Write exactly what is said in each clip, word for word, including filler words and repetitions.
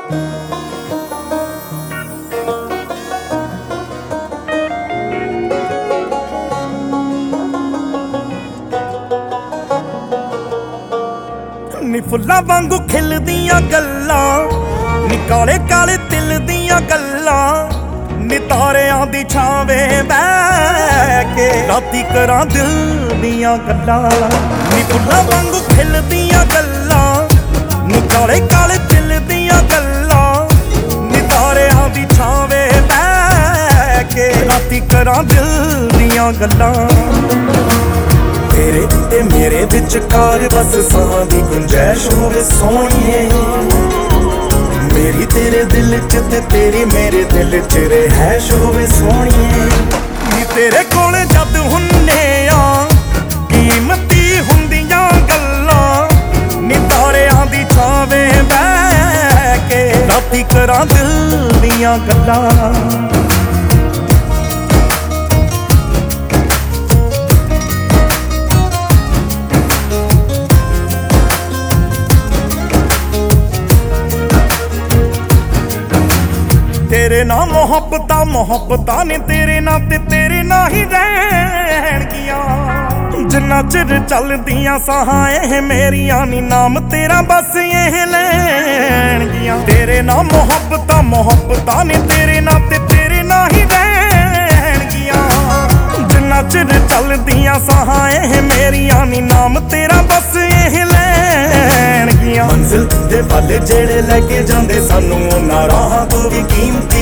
ਨੀ ਫੁੱਲਾਂ ਵਾਂਗੂ ਖਿਲਦੀਆਂ ਗੱਲਾਂ, ਨੀ ਕਾਲੇ ਕਾਲੇ ਤਿਲ ਦੀਆਂ ਗੱਲਾਂ, ਨੀ ਤਾਰਿਆਂ ਦੀ ਛਾਵੇਂ ਬਹਿ ਕੇ ਰਾਤੀ ਕਰਾਂ ਦਿਲ ਦੀਆਂ ਗੱਲਾਂ। ਨੀ ਫੁੱਲਾਂ ਵਾਂਗੂ ਖਿਲਦੀਆਂ ਗੱਲਾਂ, ਨੀ ਕਾਲੇ ਕਾਲੇ ਤਿਲ ਦੀਆਂ ਗੱਲਾਂ, ਨੀ ਤਾਰਿਆਂ ਦੀ ਛਾਵੇਂ ਬਹਿ ਕੇ ਰਾਤੀ ਕਰਾਂ ਦਿਲ ਦੀਆਂ ਗੱਲਾਂ। ਤੇਰੇ ਤੇ ਮੇਰੇ ਵਿਚਕਾਰ ਬਸ ਸਾਹ ਦੀ ਗੁੰਜਾਇਸ਼ ਹੋਵੇ ਸੋਹਣੀਏ, ਮੇਰੀ ਤੇਰੇ ਦਿਲ ਚ ਤੇ ਤੇਰੀ ਮੇਰੇ ਦਿਲ ਚ ਰਹਿਸ਼ ਹੋਵੇ ਸੋਹਣੀਏ। ਨੀ ਤੇਰੇ ਕੋਲ ਜਦ ਹੁੰਨੇ ਆ ਕੀਮਤੀ ਹੁੰਦੀਆਂ ਗੱਲਾਂ, ਨੀ ਤਾਰਿਆਂ ਦੀ ਛਾਵੇਂ ਬਹਿ ਕੇ ਰਾਤੀ ਕਰਾਂ ਦਿਲ ਦੀਆਂ ਗੱਲਾਂ। ਤੇਰੇ ਨਾਲ ਮੁਹੱਬਤਾਂ ਮੁਹੱਬਤਾਂ ਨੇ ਤੇਰੇ ਨਾਲ ਤੇ ਤੇਰੇ ਨਾਲ ਹੀ ਰਹਿਣਗੀਆਂ। ਜਿੰਨਾ ਚਿਰ ਚੱਲਦੀਆਂ ਸਾਹਾਂ ਇਹ ਮੇਰੀਆਂ ਨੀ ਨਾਮ ਤੇਰਾ ਬਸ ਇਹ ਲੈਣਗੀਆਂ। ਤੇਰੇ ਨਾਲ ਮੁਹੱਬਤਾਂ ਮੁਹੱਬਤਾਂ ਨੇ ਤੇਰੇ ਨਾਲ ਤੇ ਤੇਰੇ ਨਾਲ ਹੀ ਰਹਿਣਗੀਆਂ। ਜਿੰਨਾ ਚਿਰ ਚੱਲਦੀਆਂ ਸਾਹਾਂ ਇਹ ਮੇਰੀਆਂ ਨੀ ਨਾਮ ਤੇਰਾ ਬਸ ਇਹ ਲੈਣਗੀਆਂ। ਮੰਜ਼ਿਲ ਦੇ ਵੱਲ ਜਿਹੜੇ ਲੈ ਕੇ ਜਾਂਦੇ ਸਾਨੂੰ ਉਹਨਾਂ ਰਾਹਾਂ ਤੋਂ ਵੀ ਕੀਮਤੀ,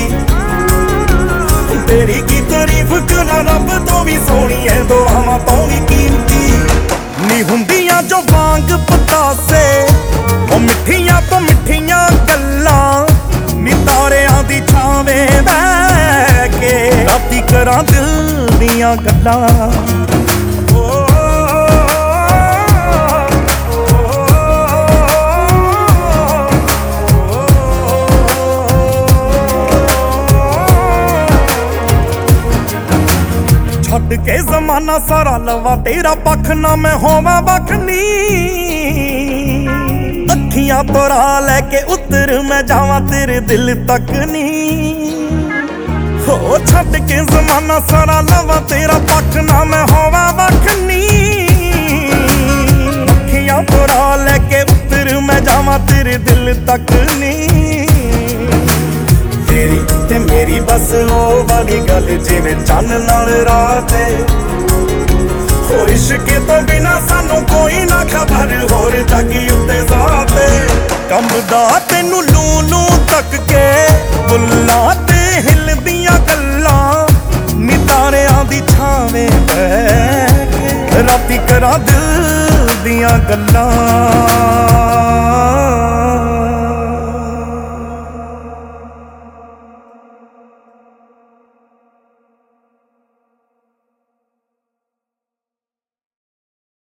ਤੇਰੀ ਕੀ ਤਾਰੀਫ ਕਰਾਂ ਰੱਬ ਤੋਂ ਵੀ ਸੋਹਣੀ ਐ ਦੁਆਵਾਂ ਤੋਂ ਵੀ ਕੀਮਤੀ। ਨੀ ਹੁੰਦੀਆਂ ਜੋ ਵਾਂਗ ਪਤਾਸੇ ਉਹ ਮਿੱਠੀਆਂ ਤੋਂ ਮਿੱਠੀਆਂ ਗੱਲਾਂ, ਨੀ ਤਾਰਿਆਂ ਦੀ ਛਾਵੇਂ ਬਹਿ ਕੇ ਰਾਤੀ ਕਰਾਂ ਦਿਲ ਦੀਆਂ ਗੱਲਾਂ। ਛੱਡ ਕੇ ਜ਼ਮਾਨਾ ਸਾਰਾ ਲਵਾਂ ਤੇਰਾ ਪੱਖ ਨਾ ਮੈਂ ਹੋਵਾਂ ਬਖਨੀ, ਅੱਖੀਆਂ ਤੋਂ ਰਾਹ ਲੈ ਕੇ ਉੱਤਰ ਮੈਂ ਜਾਵਾਂ ਤੇਰੇ ਦਿਲ ਤੱਕ ਨੀ। ਹੋ ਛੱਡ ਕੇ ਜ਼ਮਾਨਾ ਸਾਰਾ ਲਵਾਂ ਤੇਰਾ ਪੱਖ ਨਾ ਮੈਂ ਹੋਵਾਂ ਬਖਨੀ, ਅੱਖੀਆਂ ਤੋਂ ਰਾਹ ਲੈ ਕੇ ਉੱਤਰ ਮੈਂ ਜਾਵਾਂ ਤੇਰੇ ਦਿਲ ਤੱਕ ਨੀ। ਤੇਰੀ ਤੇ ਮੇਰੀ ਬਸ ਉਹ ਵਾਲੀ ਗੱਲ ਜਿਵੇਂ ਚੰਨ ਨਾਲ ਰਾਤ ਏ, ਹੋ ਇਸ਼ਕੇ ਤੋਂ ਬਿਨਾ ਸਾਨੂੰ ਕੋਈ ਨਾ ਖਬਰ ਹੋਰ ਜੱਗ ਉੱਤੇ ਜ਼ਾਤੇ। ਕੰਬਦਾ ਤੈਨੂੰ ਲੂ ਲੂ ਤੱਕ ਕੇ ਬੁੱਲਾਂ ਤੇ ਹਿਲਦੀਆਂ ਗੱਲਾਂ, ਨੀ ਤਾਰਿਆਂ ਦੀ ਛਾਵੇਂ ਬਹਿ ਕੇ ਰਾਤੀ ਕਰਾਂ ਦਿਲ ਦੀਆਂ ਗੱਲਾਂ।